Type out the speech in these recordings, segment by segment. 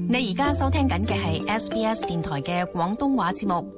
你而家收聽緊嘅係 SBS 電台嘅廣東話節目。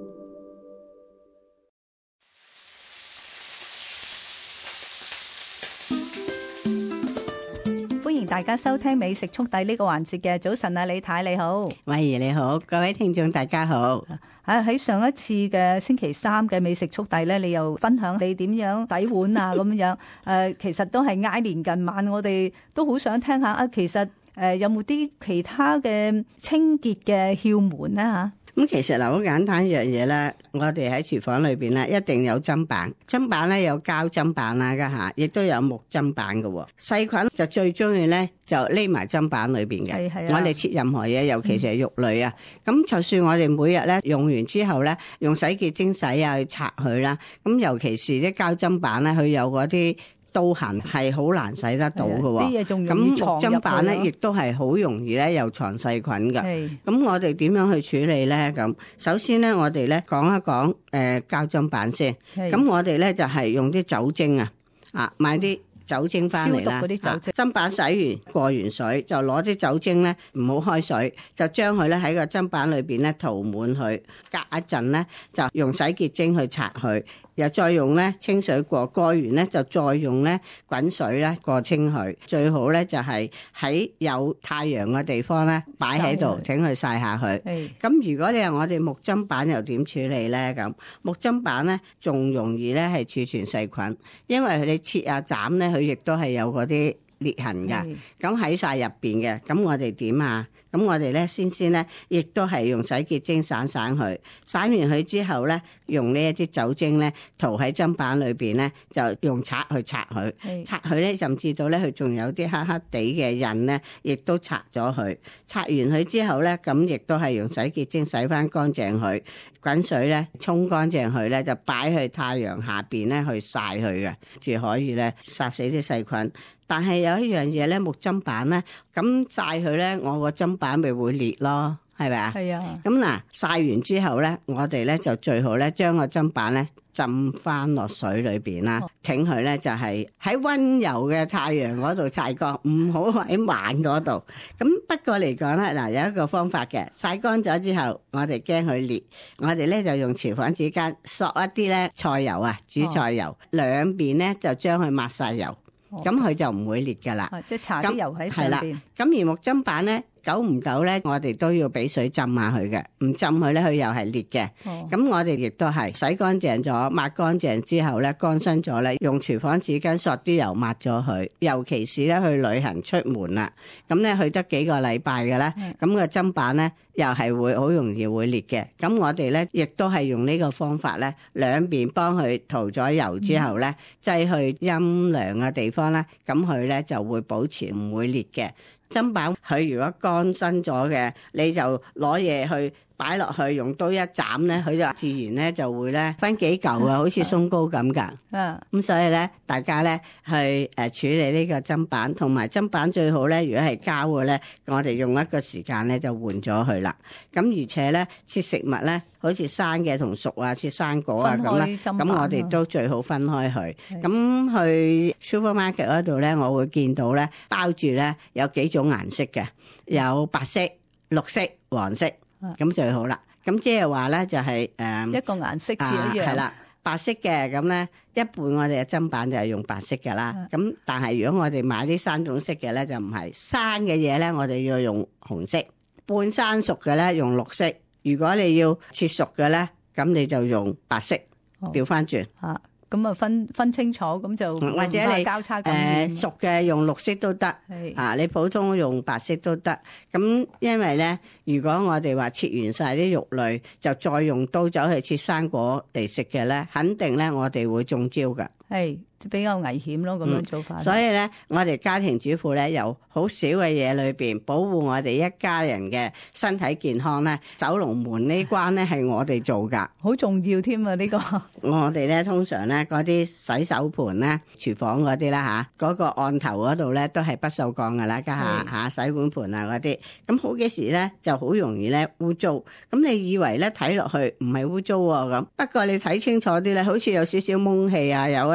歡迎大家收聽美食速遞呢個環節嘅。早晨啊，李太你好。 慧兒你好，各位聽眾大家好。 喺上一次嘅星期三嘅美食速遞咧，你又分享你點樣洗碗啊咁樣。其實都係挨年近晚，我哋都好想聽下啊。其實有冇啲其他嘅清潔嘅竅門咧吓？ 咁其實嗱，好簡單一樣嘢咧，我哋喺廚房裏邊咧，一定有砧板。砧板咧有膠砧板啦，家下亦都有木砧板嘅。細菌就最中意咧，就匿埋砧板裏邊嘅。係我哋切任何嘢，尤其是係肉類啊。咁就算我哋每日咧用完之後咧，用洗潔精洗啊去拆佢啦。咁尤其是啲膠砧板咧，佢有嗰啲刀痕係好難洗得到嘅喎，咁木砧板咧亦都係好容易咧又藏細菌嘅。咁我哋點樣去處理咧？咁首先咧，我哋咧講一講膠砧板先。咁我哋咧就係用啲酒精買啲酒精翻嚟啦。砧板洗完過完水，就攞啲酒精咧，唔好開水，就將佢咧喺個砧板裏邊咧塗滿佢。隔一陣咧，就用洗潔精去擦佢。又再用咧清水過完咧，就再用咧滾水咧過清佢。最好咧就係喺有太陽嘅地方咧擺喺度，請佢曬下佢。咁如果你話我哋木砧板又點處理咧？咁木砧板咧仲容易咧係儲存細菌，因為佢哋切啊斬咧，佢亦都係有嗰啲裂痕㗎。咁喺晒入邊嘅，咁我哋點啊？咁我哋咧先咧，亦都係用洗潔精散佢，散完佢之後咧，用呢一啲酒精咧塗喺砧板裏邊咧，就用刷去擦佢，擦佢咧，甚至到咧佢仲有啲黑黑地嘅印咧，亦都擦咗佢。擦完佢之後咧，咁亦都係用洗潔精洗翻乾淨佢，滾水咧沖乾淨佢咧，就擺去太陽下邊咧去曬佢嘅，至可以咧殺死啲細菌。但係有一樣嘢咧，木砧板咧，咁曬佢咧，我個砧板咪會裂咯，係咪啊？係啊。咁嗱，曬完之後咧，我哋咧就最好咧將個砧板咧浸翻落水裏邊啦，挺佢咧就係喺溫柔嘅太陽嗰度曬乾，唔好喺晚嗰度。咁不過嚟講咧，嗱有一個方法嘅，曬乾咗之後，我哋驚佢裂，我哋咧就用廚房紙巾索一啲咧菜油啊，煮菜油，兩邊咧就將佢抹晒油。咁佢就唔會裂噶啦， 即係搽啲油喺上邊。 咁而木砧板咧，久唔久咧，我哋都要俾水浸下佢嘅，唔浸佢咧，佢又係裂嘅。咁我哋亦都係洗乾淨咗，抹乾淨之後咧，乾身咗咧，用廚房紙巾索啲油抹咗佢。尤其是咧去旅行出門啦，咁咧去得幾個禮拜嘅咧，咁個砧板咧又係會好容易會裂嘅。咁我哋咧亦都係用呢個方法咧，兩邊幫佢塗咗油之後咧，擠去陰涼嘅地方咧，咁佢咧就會保持唔會裂嘅。砧板佢如果乾身咗嘅，你就攞嘢去擺落去，用刀一斬咧，佢就自然咧就會咧分幾嚿啊，好似鬆糕咁噶。咁所以咧，大家咧去處理呢個砧板，同埋砧板最好咧，如果係膠嘅咧，我哋用一個時間咧就換咗佢啦。咁而且咧切食物咧，好似生嘅同熟啊，切生果啊咁啦，咁我哋都最好分開佢。咁去 supermarket 嗰度咧，我會見到咧包住咧有幾種顏色嘅，有白色、綠色、黃色。咁最好啦，咁即係話咧就係一個顏色似一樣， 係啦，白色嘅咁咧，一半我哋嘅砧板就係用白色嘅啦。咁但係如果我哋買啲三種色嘅咧，就唔係生嘅嘢咧，我哋要用紅色；半生熟嘅咧用綠色。如果你要切熟嘅咧，咁你就用白色，調翻轉。 咁啊分清楚，咁就或者你交叉熟嘅用綠色都得，你普通用白色都得。咁因為咧，如果我哋話切完晒啲肉類，就再用刀走去切生果嚟食嘅咧，肯定咧我哋會中招噶。 係比較危險咯，咁樣做法。 所以咧，我哋家庭主婦咧，由好少嘅嘢裏邊保護我哋一家人嘅身體健康咧，走龍門呢關咧係我哋做噶， 好重要添啊！呢個我哋咧通常咧嗰啲洗手盤咧，廚房嗰啲啦嚇，嗰個案頭嗰度咧都係不鏽鋼噶啦，家下洗碗盤啊嗰啲，咁好幾時咧就好容易咧污糟。咁你以為咧睇落去唔係污糟喎咁，不過你睇清楚啲咧，好似有少少蒙氣啊，有一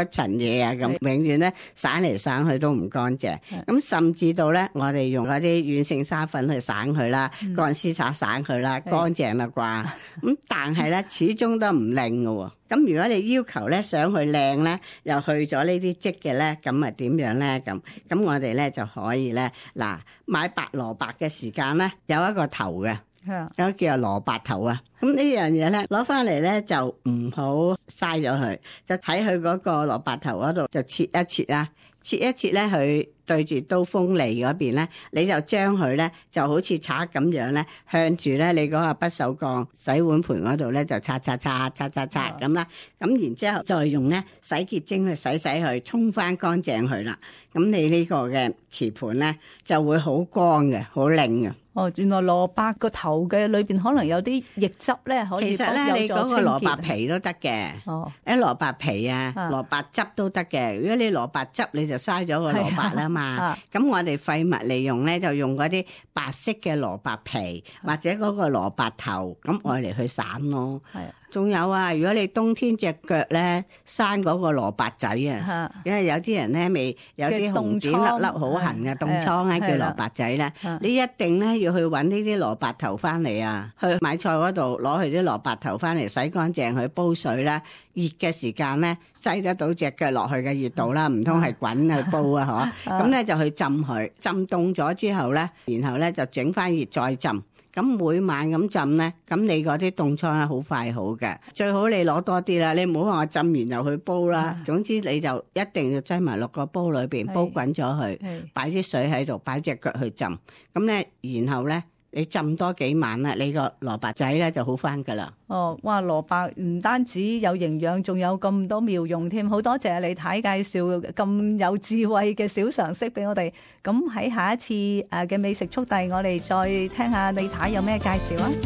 一層嘢啊咁，永遠咧散嚟散去都唔乾淨。咁甚至到咧，我哋用嗰啲軟性沙粉去省佢啦，乾絲刷省佢啦，乾淨啦啩。咁但係咧，始終都唔靚嘅喎。咁如果你要求咧想去靚咧，又去咗呢啲漬嘅咧，咁啊點樣咧？咁我哋咧就可以咧，嗱，買白蘿蔔嘅時間咧有一個頭嘅。有叫做蘿蔔頭啊，咁呢樣嘢咧攞翻嚟咧就唔好嘥咗佢，就喺佢嗰個蘿蔔頭嗰度就切一切啦，切一切咧佢對住刀鋒利嗰邊咧，你就將佢咧就好似刷咁樣咧，向住咧你嗰個不鏽鋼洗碗盤嗰度咧就刷咁啦，咁然之後再用咧洗潔精去洗佢，沖翻乾淨佢啦，咁你呢個嘅瓷盤咧就會好光嘅，好靚嘅。 哦，原來蘿蔔個頭嘅裏邊可能有啲液汁咧，可以其實咧，你嗰個蘿蔔皮都得嘅。哦，啲蘿蔔皮啊，蘿蔔汁都得嘅。如果你蘿蔔汁，你就嘥咗個蘿蔔啦嘛。咁我哋廢物利用咧，就用嗰啲白色嘅蘿蔔皮或者嗰個蘿蔔頭，咁愛嚟去散咯。係。仲有啊，如果你冬天隻腳咧生嗰個蘿蔔仔啊，因為有啲人咧未有啲紅點粒粒好痕嘅凍瘡咧，叫蘿蔔仔咧，你一定咧要去揾呢啲蘿蔔頭翻嚟啊，去買菜嗰度攞佢啲蘿蔔頭翻嚟洗乾淨，去煲水啦，熱嘅時間咧擠得到隻腳落去嘅熱度啦，唔通係滾去煲啊？嗬，咁咧就去浸佢，浸凍咗之後咧，然後咧就整翻熱再浸。咁每晚咁浸咧，咁你嗰啲凍瘡咧好快好嘅。最好你攞多啲啦，你唔好話我浸完又去煲啦。總之你就一定要擠埋落個煲裏邊，煲滾咗佢，擺啲水喺度，擺隻腳去浸。咁咧，然後咧你浸多幾晚啦，你個蘿蔔仔咧就好翻噶啦。哦，哇！蘿蔔唔單止有營養，仲有咁多妙用添。好多謝李太介紹咁有智慧嘅小常識俾我哋。咁喺下一次嘅美食速遞，我哋再聽下李太有咩介紹啊。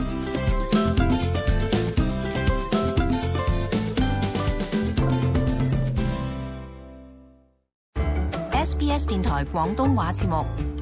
SBS 電台廣東話節目。